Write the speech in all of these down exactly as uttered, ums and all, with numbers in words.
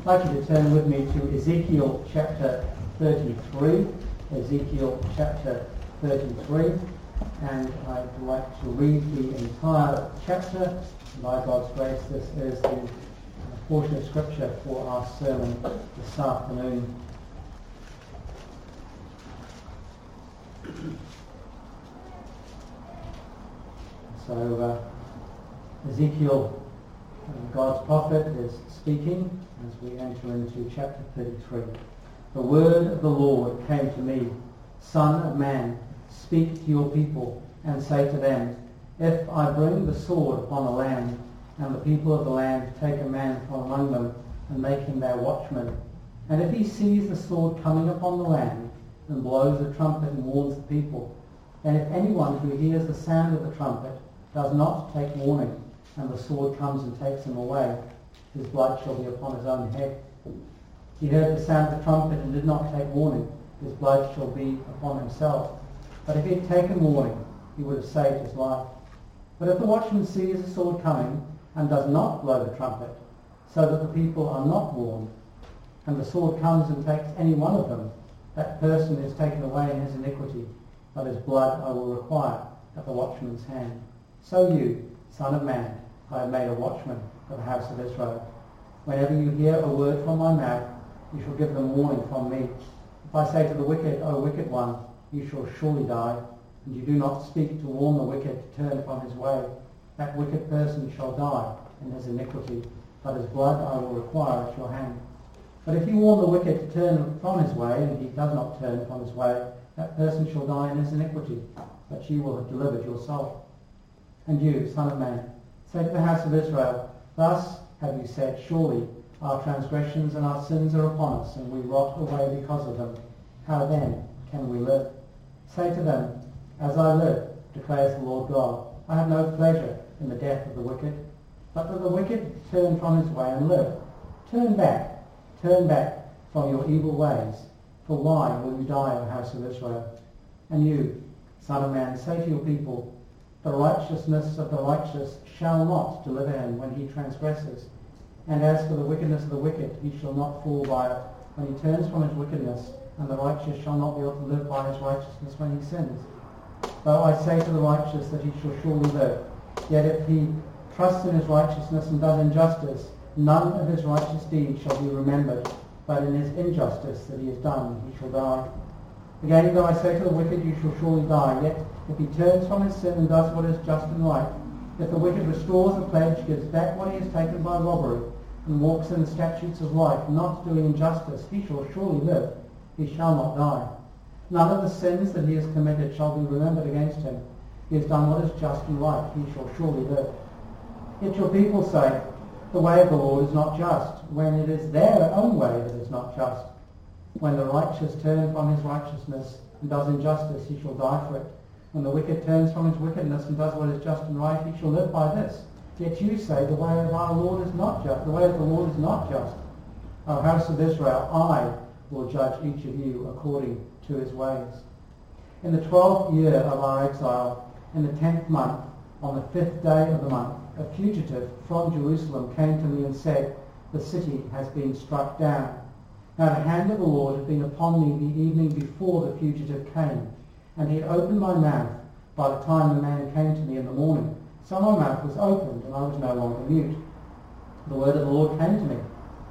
I'd like you to turn with me to Ezekiel chapter thirty-three. Ezekiel chapter thirty-three. And I'd like to read the entire chapter. By God's grace, this is the portion of Scripture for our sermon this afternoon. So uh, Ezekiel, God's prophet, is speaking as we enter into chapter thirty-three. The word of the Lord came to me, Son of man, speak to your people and say to them, if I bring the sword upon the land, and the people of the land take a man from among them and make him their watchman, and if he sees the sword coming upon the land and blows the trumpet and warns the people, and if anyone who hears the sound of the trumpet does not take warning, and the sword comes and takes him away, his blood shall be upon his own head. He heard the sound of the trumpet and did not take warning, his blood shall be upon himself. But if he had taken warning, he would have saved his life. But if the watchman sees the sword coming and does not blow the trumpet, so that the people are not warned, and the sword comes and takes any one of them, that person is taken away in his iniquity, but his blood I will require at the watchman's hand. So you, Son of man, I have made a watchman for the house of Israel. Whenever you hear a word from my mouth, you shall give them warning from me. If I say to the wicked, O wicked one, you shall surely die, and you do not speak to warn the wicked to turn from his way, that wicked person shall die in his iniquity, but his blood I will require at your hand. But if you warn the wicked to turn from his way, and he does not turn from his way, that person shall die in his iniquity, but you will have delivered your soul. And you, Son of man, say to the house of Israel, thus have you said, surely our transgressions and our sins are upon us, and we rot away because of them. How then can we live? Say to them, as I live, declares the Lord God, I have no pleasure in the death of the wicked, but that the wicked turn from his way and live. Turn back, turn back from your evil ways, for why will you die, O house of Israel? And you, Son of man, say to your people, the righteousness of the righteous shall not deliver him when he transgresses. And as for the wickedness of the wicked, he shall not fall by it when he turns from his wickedness, and the righteous shall not be able to live by his righteousness when he sins. Though I say to the righteous that he shall surely live, yet if he trusts in his righteousness and does injustice, none of his righteous deeds shall be remembered, but in his injustice that he has done he shall die. Again, though I say to the wicked, you shall surely die, yet if he turns from his sin and does what is just and right, if the wicked restores the pledge, gives back what he has taken by robbery, and walks in the statutes of life, not doing injustice, he shall surely live, he shall not die. None of the sins that he has committed shall be remembered against him. He has done what is just and right, he shall surely live. Yet your people say, the way of the Lord is not just, when it is their own way that is not just. When the righteous turn from his righteousness and does injustice, he shall die for it. When the wicked turns from his wickedness and does what is just and right, he shall live by this. Yet you say, the way of our Lord is not just, the way of the Lord is not just. O house of Israel, I will judge each of you according to his ways. In the twelfth year of our exile, in the tenth month, on the fifth day of the month, a fugitive from Jerusalem came to me and said, the city has been struck down. Now the hand of the Lord had been upon me the evening before the fugitive came, and he had opened my mouth by the time the man came to me in the morning. So my mouth was opened, and I was no longer mute. The word of the Lord came to me,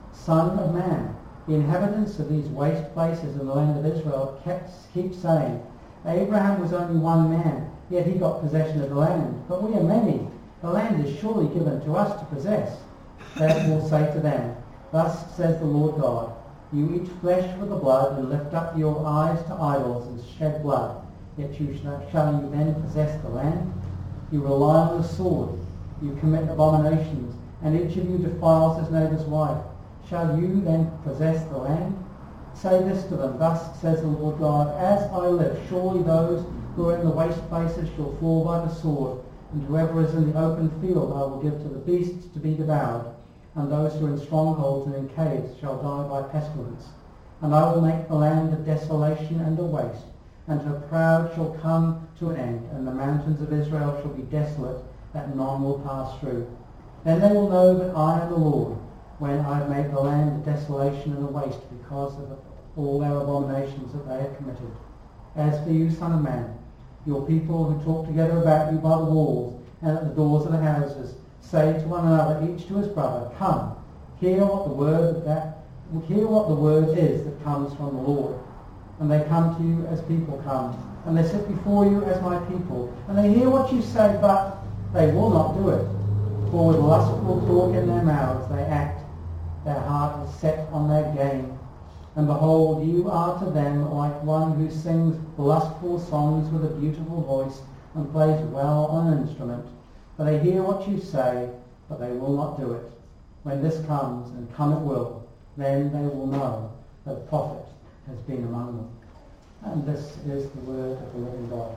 Son of man, the inhabitants of these waste places in the land of Israel kept, keep saying, Abraham was only one man, yet he got possession of the land. But we are many. The land is surely given to us to possess. Therefore say to them, thus says the Lord God, you eat flesh with the blood and lift up your eyes to idols and shed blood, yet you shall, shall you then possess the land? You rely on the sword, you commit abominations, and each of you defiles his neighbour's wife. Shall you then possess the land? Say this to them, thus says the Lord God, as I live, surely those who are in the waste places shall fall by the sword, and whoever is in the open field I will give to the beasts to be devoured, and those who are in strongholds and in caves shall die by pestilence. And I will make the land a desolation and a waste, and her proud shall come to an end, and the mountains of Israel shall be desolate, that none will pass through. Then they will know that I am the Lord, when I have made the land a desolation and a waste because of all their abominations that they have committed. As for you, son of man, your people who talk together about you by the walls and at the doors of the houses, say to one another, each to his brother, come, hear what the word that hear what the word is that comes from the Lord. And they come to you as people come, and they sit before you as my people, and they hear what you say, but they will not do it. For with lustful talk in their mouths they act, their heart is set on their gain. And behold, you are to them like one who sings lustful songs with a beautiful voice and plays well on an instrument. For they hear what you say, but they will not do it. When this comes, and come it will, then they will know that a prophet has been among them. And this is the word of the living God.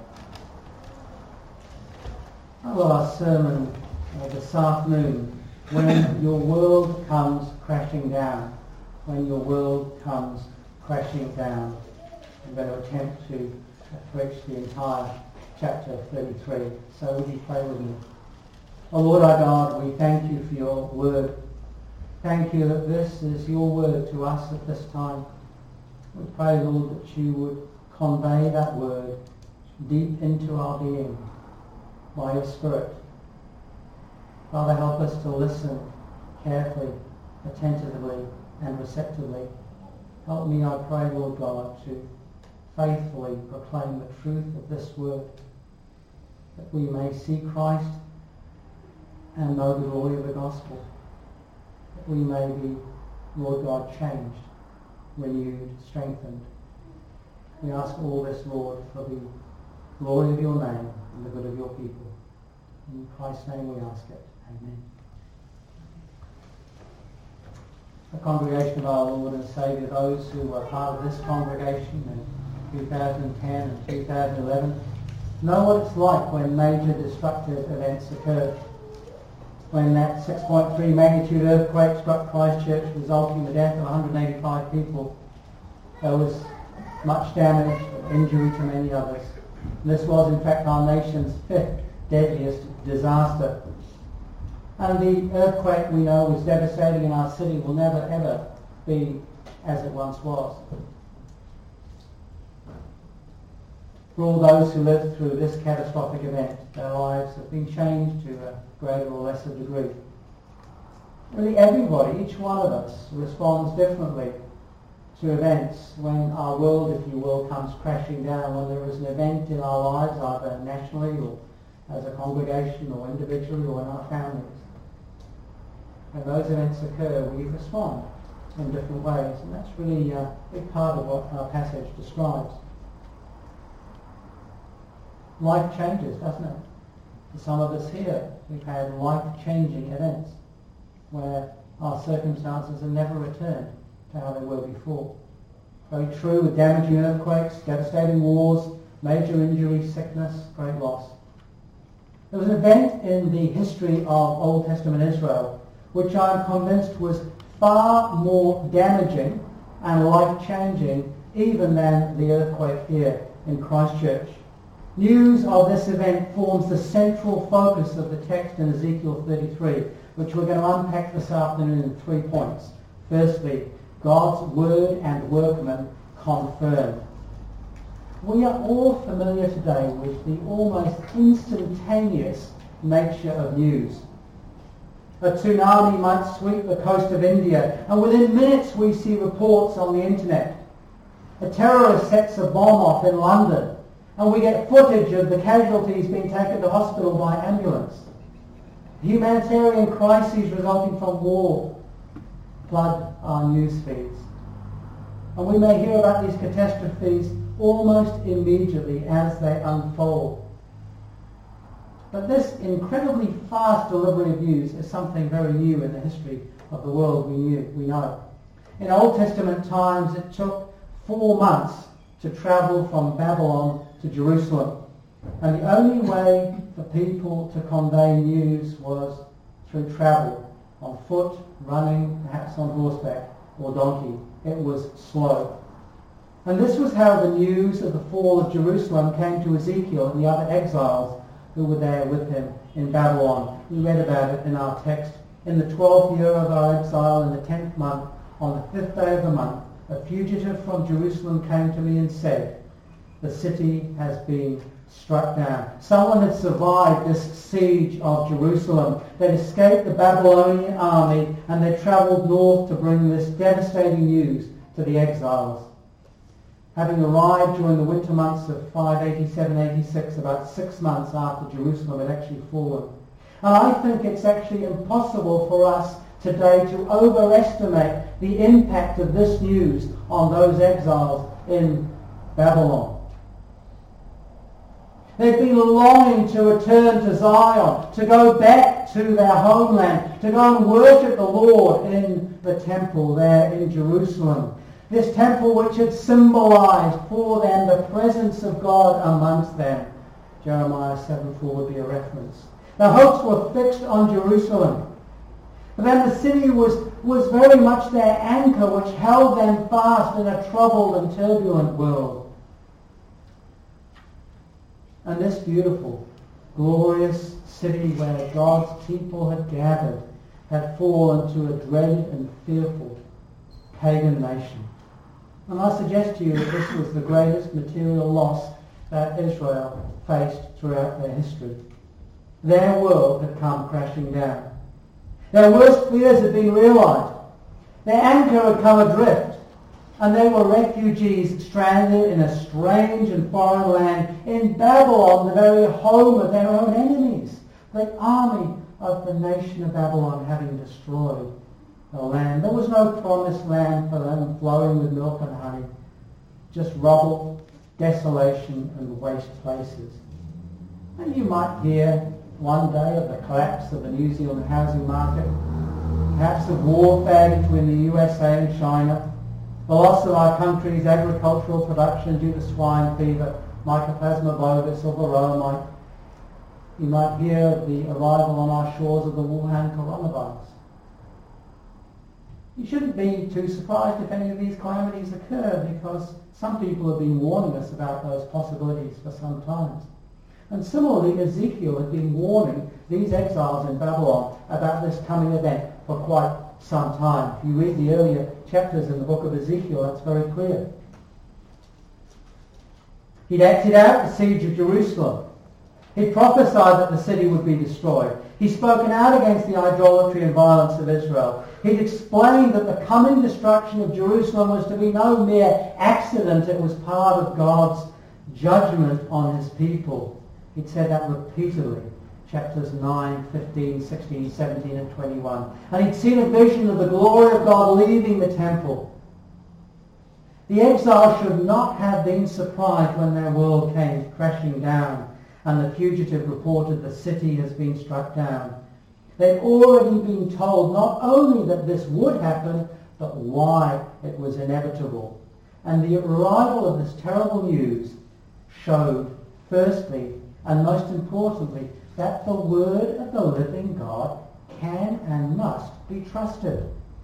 Well, our sermon uh, this afternoon, when your world comes crashing down, when your world comes crashing down. I'm going to attempt to preach the entire chapter thirty-three. So would you pray with me? Oh Lord our God, we thank you for your word. Thank you that this is your word to us at this time. We pray, Lord, that you would convey that word deep into our being by your Spirit. Father, help us to listen carefully, attentively, and receptively. Help me, I pray, Lord God, to faithfully proclaim the truth of this word, that we may see Christ and know the glory of the gospel, that we may be, Lord God, changed, renewed, strengthened. We ask all this, Lord, for the glory of your name and the good of your people. In Christ's name we ask it. Amen. The congregation of our Lord and Saviour, those who were part of this congregation in two thousand ten and two thousand eleven, know what it's like when major destructive events occur. When that six point three magnitude earthquake struck Christchurch, resulting in the death of one hundred eighty-five people, there was much damage and injury to many others. This was, in fact, our nation's fifth deadliest disaster. And the earthquake, we know, was devastating in our city, will never ever be as it once was. For all those who lived through this catastrophic event, their lives have been changed to a greater or lesser degree. Really everybody, each one of us, responds differently to events when our world, if you will, comes crashing down, when there is an event in our lives, either nationally or as a congregation or individually or in our families. When those events occur, we respond in different ways, and that's really a big part of what our passage describes. Life changes, doesn't it? For some of us here, we've had life-changing events where our circumstances have never returned to how they were before. Very true with damaging earthquakes, devastating wars, major injury, sickness, great loss. There was an event in the history of Old Testament Israel which I'm convinced was far more damaging and life-changing even than the earthquake here in Christchurch. News of this event forms the central focus of the text in Ezekiel thirty-three, which we're going to unpack this afternoon in three points. Firstly, God's word and workmen confirmed. We are all familiar today with the almost instantaneous nature of news. A tsunami might sweep the coast of India, and within minutes we see reports on the internet. A terrorist sets a bomb off in London, and we get footage of the casualties being taken to hospital by ambulance. Humanitarian crises resulting from war flood our news feeds. And we may hear about these catastrophes almost immediately as they unfold. But this incredibly fast delivery of news is something very new in the history of the world we knew, we know. In Old Testament times, it took four months to travel from Babylon to Jerusalem. And the only way for people to convey news was through travel, on foot, running, perhaps on horseback or donkey. It was slow. And this was how the news of the fall of Jerusalem came to Ezekiel and the other exiles who were there with him in Babylon. We read about it in our text In the twelfth year of our exile, in the tenth month, on the fifth day of the month, a fugitive from Jerusalem came to me and said, the city has been struck down. Someone had survived this siege of Jerusalem. They'd escaped the Babylonian army and they travelled north to bring this devastating news to the exiles. Having arrived during the winter months of five eighty-seven eighty-six, about six months after Jerusalem had actually fallen. And I think it's actually impossible for us today to overestimate the impact of this news on those exiles in Babylon. They'd been longing to return to Zion, to go back to their homeland, to go and worship the Lord in the temple there in Jerusalem. This temple which had symbolized for them the presence of God amongst them. Jeremiah seven four would be a reference. Their hopes were fixed on Jerusalem. But then the city was, was very much their anchor which held them fast in a troubled and turbulent world. And this beautiful, glorious city where God's people had gathered had fallen to a dreaded and fearful pagan nation. And I suggest to you that this was the greatest material loss that Israel faced throughout their history. Their world had come crashing down. Their worst fears had been realized. Their anchor had come adrift, and they were refugees stranded in a strange and foreign land in Babylon, the very home of their own enemies, the army of the nation of Babylon having destroyed the land. There was no promised land for them flowing with milk and honey, just rubble, desolation and waste places. And you might hear one day of the collapse of the New Zealand housing market, perhaps of warfare between the U S A and China, the loss of our country's agricultural production due to swine fever, Mycoplasma bovis or varroa. You might hear the arrival on our shores of the Wuhan coronavirus. You shouldn't be too surprised if any of these calamities occur, because some people have been warning us about those possibilities for some time. And similarly, Ezekiel had been warning these exiles in Babylon about this coming event for quite some time. If you read the earlier chapters in the book of Ezekiel, that's very clear. He'd acted out the siege of Jerusalem. He prophesied that the city would be destroyed. He'd spoken out against the idolatry and violence of Israel. He'd explained that the coming destruction of Jerusalem was to be no mere accident. It was part of God's judgment on his people. He'd said that repeatedly. Chapters nine, fifteen, sixteen, seventeen and twenty-one. And he'd seen a vision of the glory of God leaving the temple. The exiles should not have been surprised when their world came crashing down and the fugitive reported the city has been struck down. They'd already been told not only that this would happen, but why it was inevitable. And the arrival of this terrible news showed, firstly and most importantly, that the word of the living God can and must be trusted.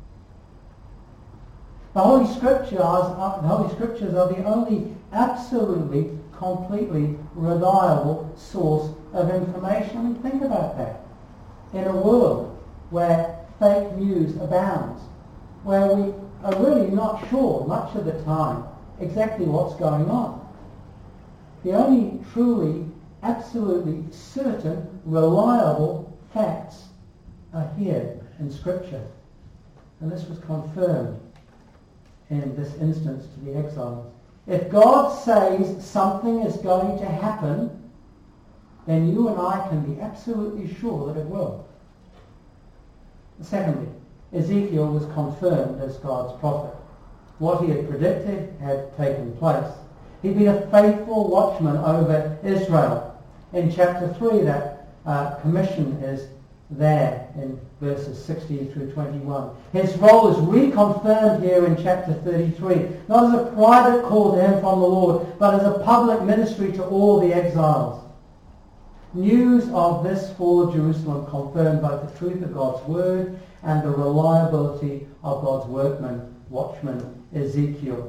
The Holy Scriptures are, the Holy Scriptures are the only absolutely, completely reliable source of information. I mean, think about that. In a world where fake news abounds, where we are really not sure much of the time exactly what's going on, the only truly, absolutely certain, reliable facts are here in Scripture. And this was confirmed in this instance to the exiles. If God says something is going to happen, then you and I can be absolutely sure that it will. Secondly, Ezekiel was confirmed as God's prophet. What he had predicted had taken place. He'd been a faithful watchman over Israel. In chapter three, that uh, commission is there in verses sixteen through twenty-one. His role is reconfirmed here in chapter thirty-three, not as a private call to him from the Lord, but as a public ministry to all the exiles. News of this fall of Jerusalem confirmed both the truth of God's word and the reliability of God's workman, watchman Ezekiel.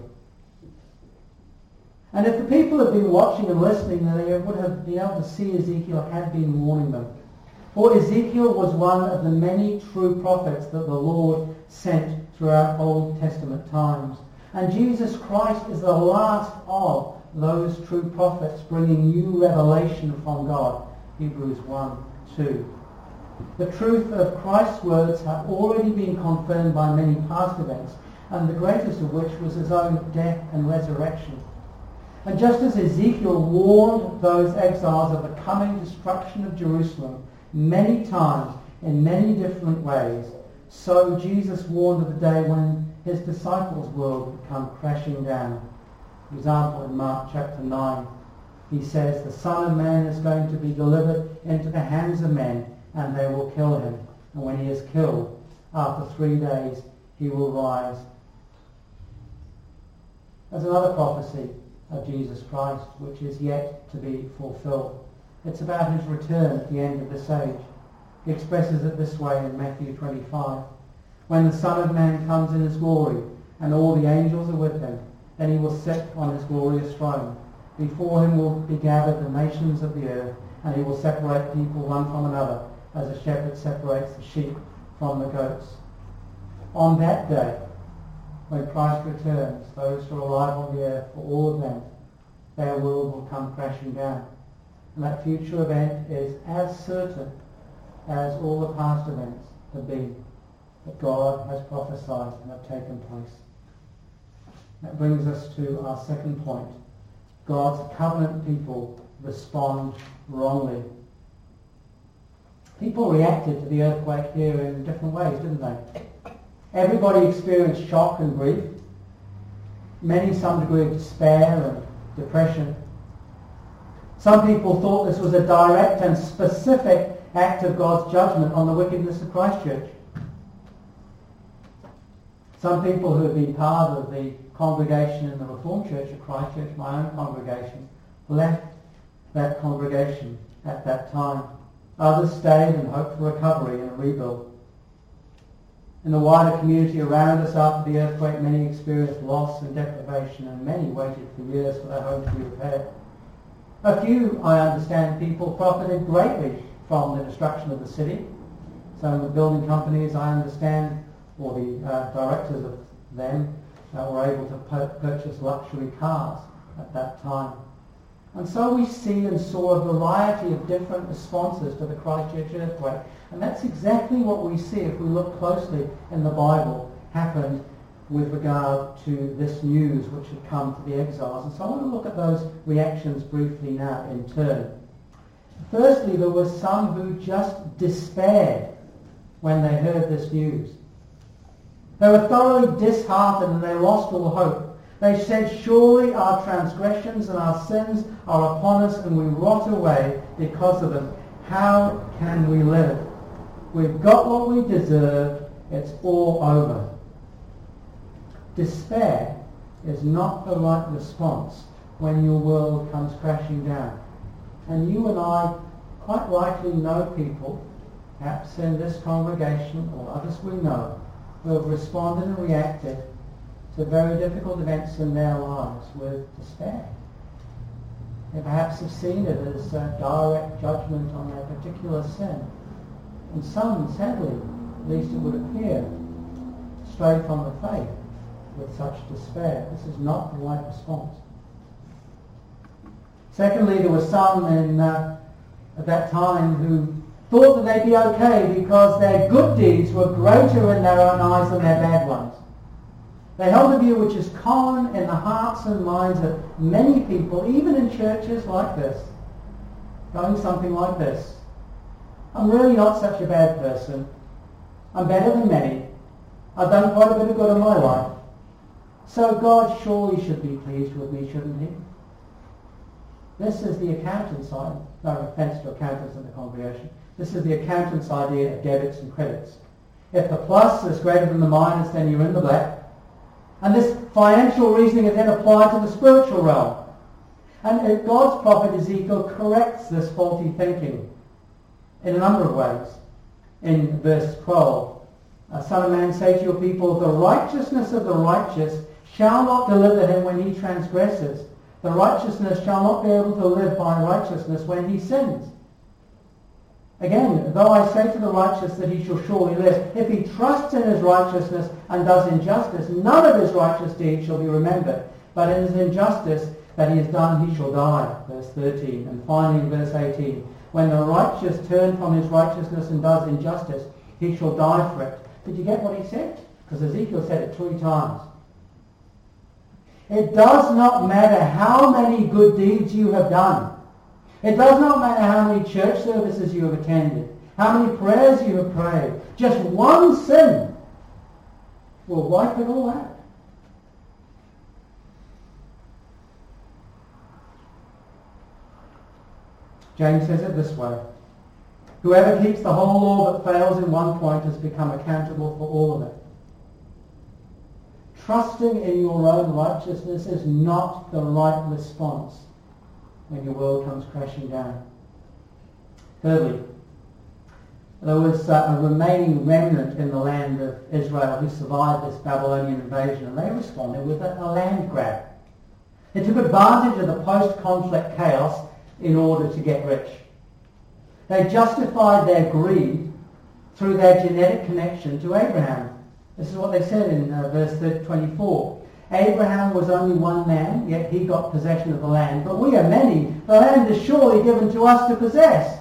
And if the people had been watching and listening, then they would have been able to see Ezekiel had been warning them. For Ezekiel was one of the many true prophets that the Lord sent throughout Old Testament times. And Jesus Christ is the last of those true prophets, bringing new revelation from God. Hebrews one two. The truth of Christ's words have already been confirmed by many past events, and the greatest of which was his own death and resurrection. And just as Ezekiel warned those exiles of the coming destruction of Jerusalem many times in many different ways, so Jesus warned of the day when his disciples' world would come crashing down. For example, in Mark chapter nine, he says, "The Son of Man is going to be delivered into the hands of men, and they will kill him. And when he is killed, after three days he will rise." There's another prophecy of Jesus Christ which is yet to be fulfilled. It's about his return at the end of this age. He expresses it this way in Matthew twenty-five. "When the Son of Man comes in his glory, and all the angels are with him, then he will sit on his glorious throne. Before him will be gathered the nations of the earth, and he will separate people one from another, as a shepherd separates the sheep from the goats." On that day, when Christ returns, those who are alive on the earth, for all of them, their world will come crashing down. And that future event is as certain as all the past events have been, that God has prophesied and have taken place. That brings us to our second point. God's covenant people respond wrongly. People reacted to the earthquake here in different ways, didn't they? Everybody experienced shock and grief. Many some degree of despair and depression. Some people thought this was a direct and specific act of God's judgment on the wickedness of Christchurch. Some people who had been part of the congregation in the Reformed Church of Christchurch, my own congregation, left that congregation at that time. Others stayed and hoped for recovery and a rebuild. In the wider community around us after the earthquake, many experienced loss and deprivation, and many waited for years for their home to be repaired. A few, I understand, people profited greatly from the destruction of the city. Some of the building companies, I understand, or the uh, directors of them, uh, were able to pu- purchase luxury cars at that time. And so we see and saw a variety of different responses to the Christchurch earthquake. And that's exactly what we see if we look closely in the Bible happened with regard to this news which had come to the exiles. And so I want to look at those reactions briefly now in turn. Firstly, there were some who just despaired when they heard this news. They were thoroughly disheartened and they lost all hope. They said, "Surely our transgressions and our sins are upon us and we rot away because of them. How can we live? We've got what we deserve. It's all over." Despair is not the right response when your world comes crashing down. And you and I quite likely know people, perhaps in this congregation or others we know, who have responded and reacted to very difficult events in their lives with despair. They perhaps have seen it as a direct judgment on their particular sin. And some, sadly, at least it would appear, stray from the faith with such despair. This is not the right response. Secondly, there were some in, uh, at that time who thought that they'd be okay because their good deeds were greater in their own eyes than their bad ones. They held a view which is common in the hearts and minds of many people, even in churches like this, going something like this: "I'm really not such a bad person. I'm better than many. I've done quite a bit of good in my life. So God surely should be pleased with me, shouldn't he?" This is the accountant's side. No offence to accountants in the congregation. This is the accountant's idea of debits and credits. If the plus is greater than the minus, then you're in the black. And this financial reasoning is then applied to the spiritual realm. And God's prophet Ezekiel corrects this faulty thinking in a number of ways. In verse twelve, "Son of man, say to your people, the righteousness of the righteous shall not deliver him when he transgresses. The righteousness shall not be able to live by righteousness when he sins." Again, though I say to the righteous that he shall surely live, if he trusts in his righteousness and does injustice, none of his righteous deeds shall be remembered. But in his injustice that he has done, he shall die. Verse thirteen. And finally in verse eighteen, when the righteous turn from his righteousness and does injustice, he shall die for it. Did you get what he said? Because Ezekiel said it three times. It does not matter how many good deeds you have done. It does not matter how many church services you have attended, how many prayers you have prayed. Just one sin will wipe it all out. James says it this way. Whoever keeps the whole law but fails in one point has become accountable for all of it. Trusting in your own righteousness is not the right response when your world comes crashing down. Thirdly, there was uh, a remaining remnant in the land of Israel who survived this Babylonian invasion, and they responded with a, a land grab. They took advantage of the post-conflict chaos in order to get rich. They justified their greed through their genetic connection to Abraham. This is what they said in uh, verse twenty-four. Abraham was only one man, yet he got possession of the land. But we are many. The land is surely given to us to possess.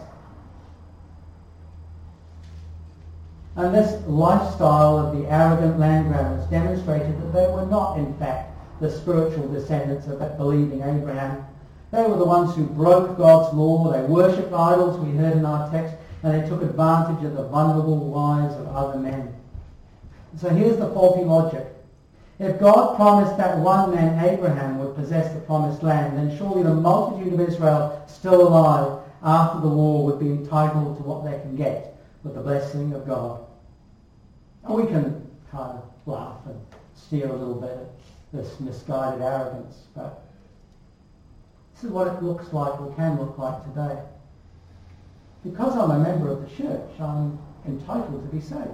And this lifestyle of the arrogant land grabbers demonstrated that they were not, in fact, the spiritual descendants of that believing Abraham. They were the ones who broke God's law. They worshipped idols, we heard in our text, and they took advantage of the vulnerable wives of other men. So here's the faulty logic. If God promised that one man, Abraham, would possess the promised land, then surely the multitude of Israel still alive after the war would be entitled to what they can get with the blessing of God. And we can kind of laugh and sneer a little bit at this misguided arrogance, but this is what it looks like, or can look like today. Because I'm a member of the church, I'm entitled to be saved.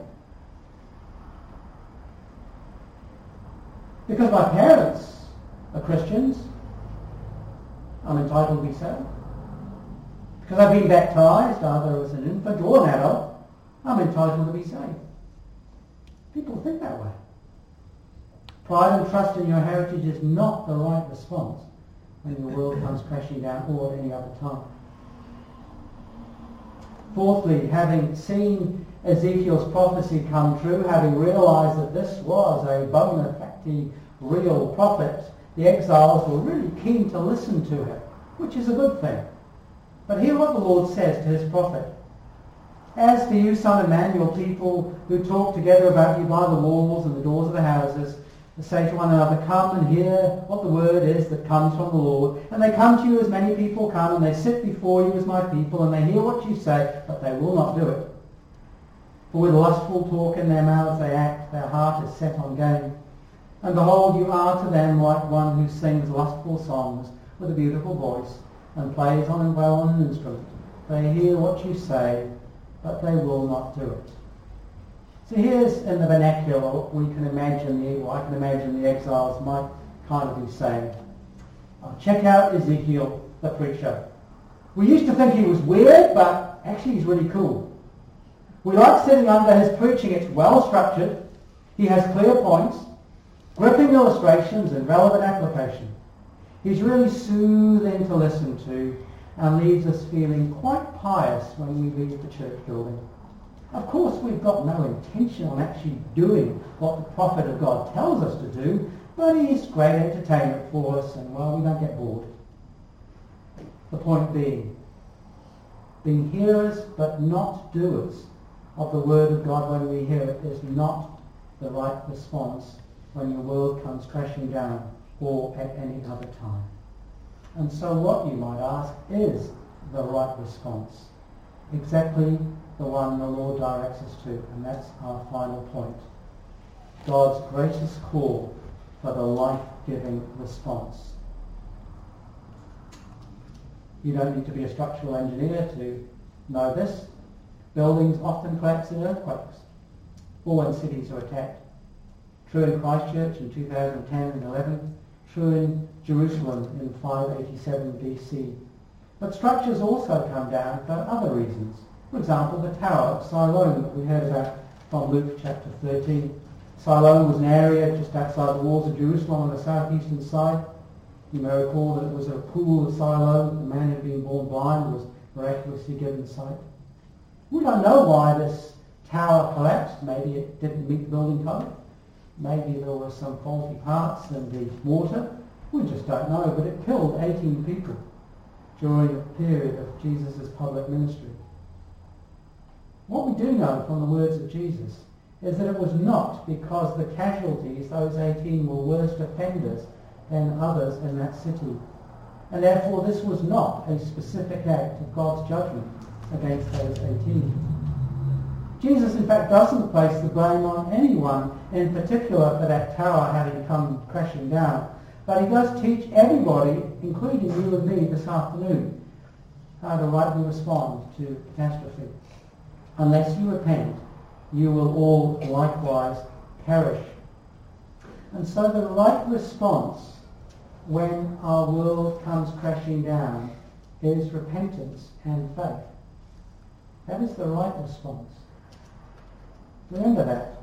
Because my parents are Christians, I'm entitled to be saved. Because I've been baptized, either as an infant or an adult, I'm entitled to be saved. People think that way. Pride and trust in your heritage is not the right response when your world comes crashing down, or at any other time. Fourthly, having seen Ezekiel's prophecy come true, having realized that this was a bona fide real prophet, the exiles were really keen to listen to him, which is a good thing. But hear what the Lord says to his prophet. As for you, son of man, your people who talk together about you by the walls and the doors of the houses, say to one another, come and hear what the word is that comes from the Lord. And they come to you as many people come, and they sit before you as my people, and they hear what you say, but they will not do it. For with lustful talk in their mouths they act, their heart is set on gain. And behold, you are to them like one who sings lustful songs with a beautiful voice, and plays on and well on an instrument. They hear what you say, but they will not do it. So here's, in the vernacular, we can imagine, the, or I can imagine the exiles might kind of be saying, oh, check out Ezekiel, the preacher. We used to think he was weird, but actually he's really cool. We like sitting under his preaching. It's well structured. He has clear points, gripping illustrations, and relevant application. He's really soothing to listen to and leaves us feeling quite pious when we leave the church building. Of course, we've got no intention on actually doing what the prophet of God tells us to do, but he's great entertainment for us, and, well, we don't get bored. The point being, being hearers but not doers of the word of God when we hear it is not the right response when your world comes crashing down or at any other time. And so what, you might ask, is the right response? Exactly the one the Lord directs us to, and that's our final point. God's gracious call for the life-giving response. You don't need to be a structural engineer to know this. Buildings often collapse in earthquakes, or when cities are attacked. True in Christchurch in two thousand ten and eleven, true in Jerusalem in five eighty-seven B C. But structures also come down for other reasons. For example, the Tower of Siloam that we heard about from Luke chapter thirteen. Siloam was an area just outside the walls of Jerusalem on the southeastern side. You may recall that it was a pool of Siloam. The man who had been born blind was miraculously given sight. We don't know why this tower collapsed. Maybe it didn't meet the building code. Maybe there were some faulty parts in the mortar. We just don't know. But it killed eighteen people during the period of Jesus' public ministry. What we do know from the words of Jesus is that it was not because the casualties, those eighteen, were worse offenders than others in that city. And therefore this was not a specific act of God's judgment against those eighteen. Jesus in fact doesn't place the blame on anyone in particular for that tower having come crashing down, but he does teach everybody, including you and me this afternoon, how to rightly respond to catastrophe. Unless you repent, you will all likewise perish. And so the right response when our world comes crashing down is repentance and faith. That is the right response. Remember that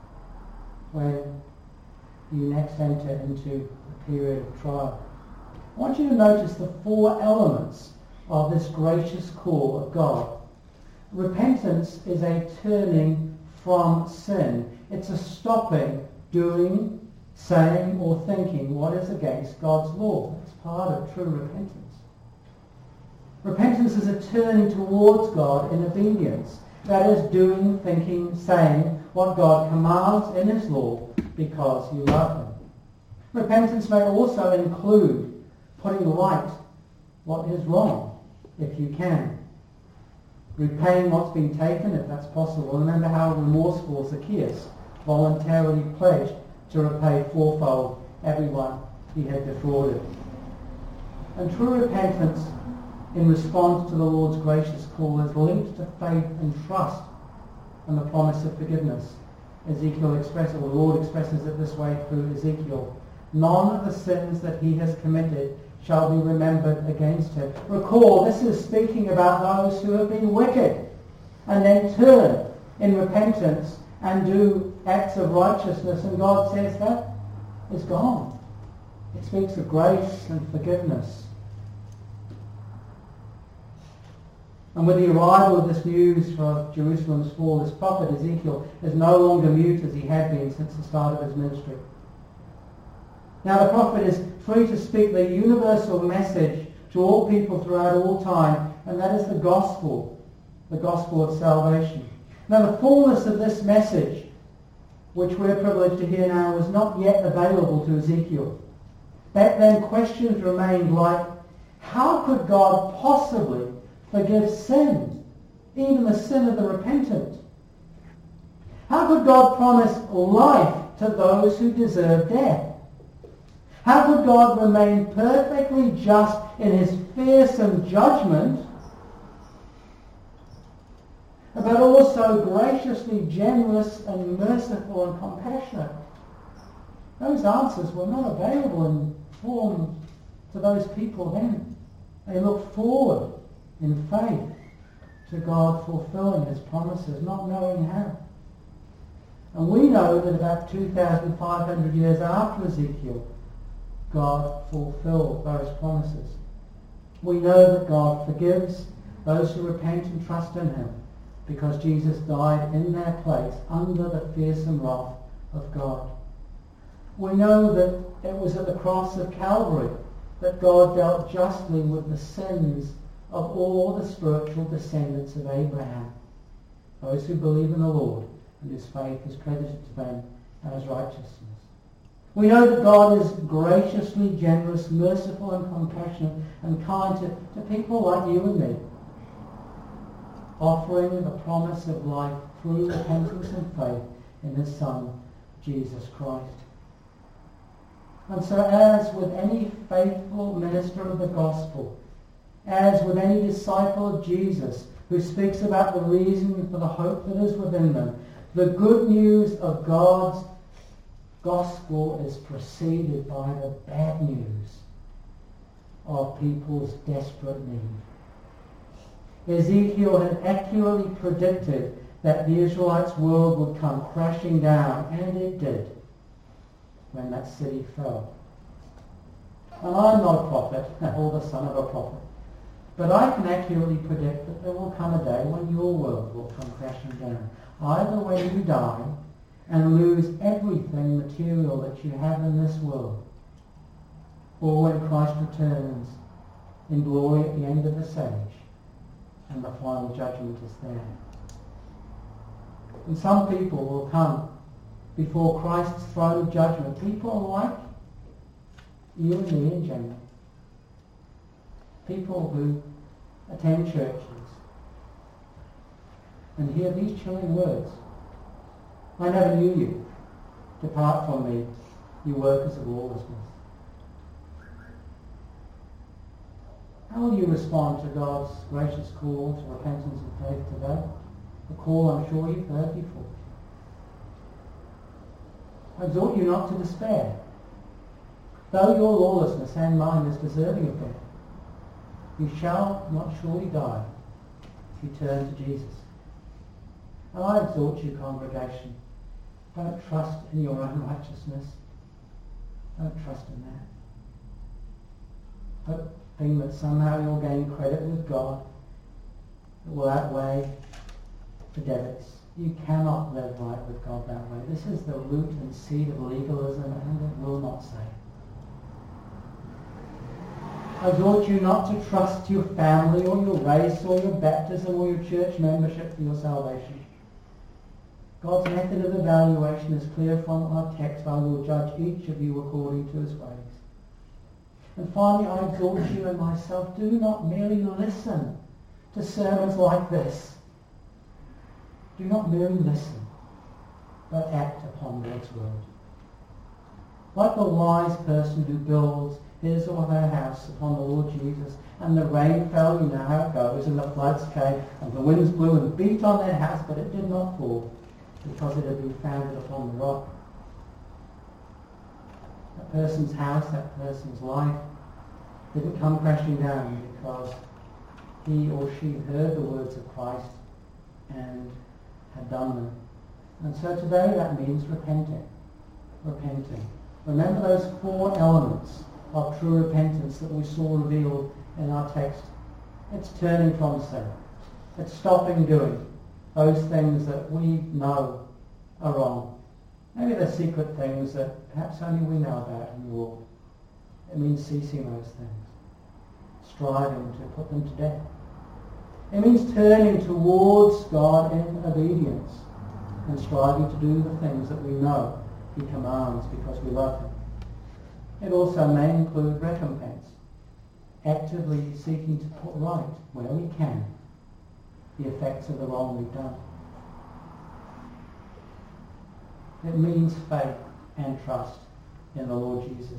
when you next enter into a period of trial. I want you to notice the four elements of this gracious call of God. Repentance is a turning from sin. It's a stopping doing, saying or thinking what is against God's law. It's part of true repentance. Repentance is a turning towards God in obedience. That is doing, thinking, saying what God commands in his law because you love him. Repentance may also include putting right what is wrong, if you can. Repaying what's been taken, if that's possible. Remember how remorseful Zacchaeus voluntarily pledged to repay fourfold everyone he had defrauded. And true repentance in response to the Lord's gracious call is linked to faith and trust and the promise of forgiveness. Ezekiel expresses, or the Lord expresses it this way through Ezekiel. None of the sins that he has committed shall be remembered against him. Recall, this is speaking about those who have been wicked and then turn in repentance and do acts of righteousness, and God says that is gone. It speaks of grace and forgiveness. And with the arrival of this news for Jerusalem's fall, this prophet Ezekiel is no longer mute as he had been since the start of his ministry. Now the prophet is free to speak the universal message to all people throughout all time, and that is the gospel, the gospel of salvation. Now the fullness of this message, which we're privileged to hear now, was not yet available to Ezekiel. Back then questions remained like, how could God possibly forgive sin, even the sin of the repentant? How could God promise life to those who deserve death? How could God remain perfectly just in his fearsome judgment, but also graciously generous and merciful and compassionate? Those answers were not available in form to those people then. They looked forward in faith to God fulfilling his promises, not knowing how. And we know that about two thousand five hundred years after Ezekiel, God fulfilled those promises. We know that God forgives those who repent and trust in him because Jesus died in their place under the fearsome wrath of God. We know that it was at the cross of Calvary that God dealt justly with the sins of all the spiritual descendants of Abraham, those who believe in the Lord and whose faith is credited to them as righteousness. We know that God is graciously generous, merciful and compassionate and kind to, to people like you and me, offering the promise of life through repentance and faith in his Son, Jesus Christ. And so as with any faithful minister of the gospel, as with any disciple of Jesus who speaks about the reason for the hope that is within them, the good news of God's gospel is preceded by the bad news of people's desperate need. Ezekiel had accurately predicted that the Israelites' world would come crashing down, and it did when that city fell. And I'm not a prophet, or the son of a prophet, but I can accurately predict that there will come a day when your world will come crashing down. Either when you die and lose everything material that you have in this world, or when Christ returns in glory at the end of this age and the final judgment is there. And some people will come before Christ's throne of judgment. People like you and me in general. People who attend churches and hear these chilling words. I never knew you. Depart from me, you workers of lawlessness. How will you respond to God's gracious call to repentance and faith today? A call I'm sure you've heard before. I exhort you not to despair. Though your lawlessness and mine is deserving of death, you shall not surely die if you turn to Jesus. And I exhort you, congregation, don't trust in your own righteousness. Don't trust in that. Hoping that somehow you'll gain credit with God that will outweigh the debits. You cannot live right with God that way. This is the root and seed of legalism, and it will not save. I exhort you not to trust your family or your race or your baptism or your church membership for your salvation. God's method of evaluation is clear from our text. I will judge each of you according to his ways. And finally, I exhort you and myself, do not merely listen to sermons like this. Do not merely listen, but act upon God's word. Like the wise person who builds his or her house upon the Lord Jesus, and the rain fell, you know how it goes, and the floods came, and the winds blew and beat on their house, but it did not fall, because it had been founded upon the rock. That person's house, that person's life, didn't come crashing down because he or she heard the words of Christ and had done them. And so today that means repenting. Repenting. Remember those four elements of true repentance that we saw revealed in our text. It's turning from sin. It's stopping doing those things that we know are wrong. Maybe the secret things that perhaps only we know about in the world. It means ceasing those things. Striving to put them to death. It means turning towards God in obedience and striving to do the things that we know he commands because we love him. It also may include recompense, actively seeking to put right where we can the effects of the wrong we've done. It means faith and trust in the Lord Jesus.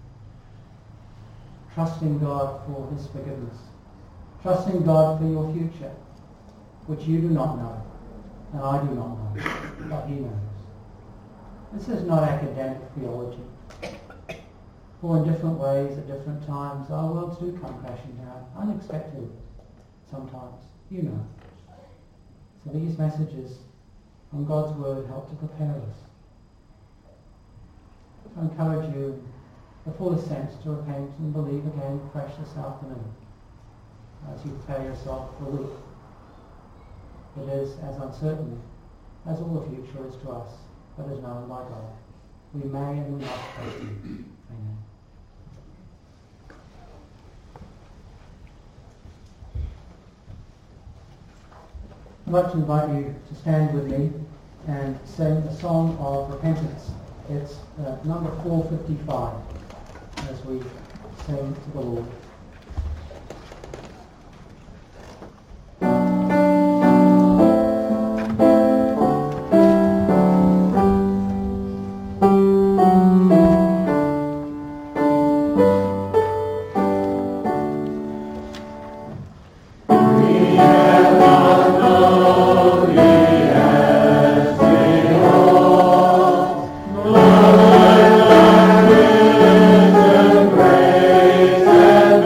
Trusting God for his forgiveness. Trusting God for your future, which you do not know, and I do not know, but he knows. This is not academic theology. For in different ways, at different times, our worlds do come crashing down, unexpectedly, sometimes. You know. So these messages from God's Word help to prepare us. I encourage you, in the fullest sense, to repent and believe again fresh this afternoon, as you prepare yourself for the week. It is as uncertain as all the future is to us, but is known by God. We may and we must trust him. Amen. I'd like to invite you to stand with me and sing a song of repentance. It's uh, number four fifty-five as we sing to the Lord. Grace and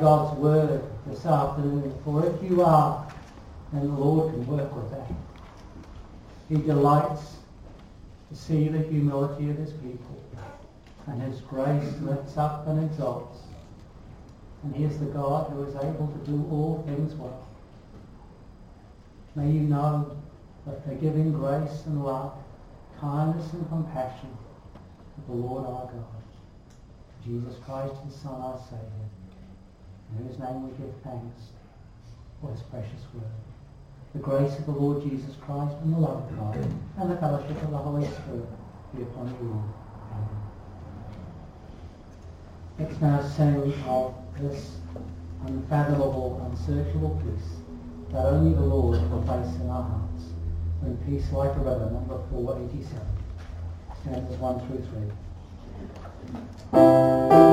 God's word this afternoon, for if you are, then the Lord can work with that. He delights to see the humility of his people, and his grace lifts up and exalts. And he is the God who is able to do all things well. May you know the forgiving grace and love, kindness and compassion of the Lord our God, Jesus Christ, his Son, our Saviour, in whose name we give thanks for his precious word. The grace of the Lord Jesus Christ and the love of God and the fellowship of the Holy Spirit be upon you all. Amen. Let's now sing of this unfathomable, unsearchable peace that only the Lord can place in our hearts. When Peace Like a River, number four eighty-seven, stanzas one through three.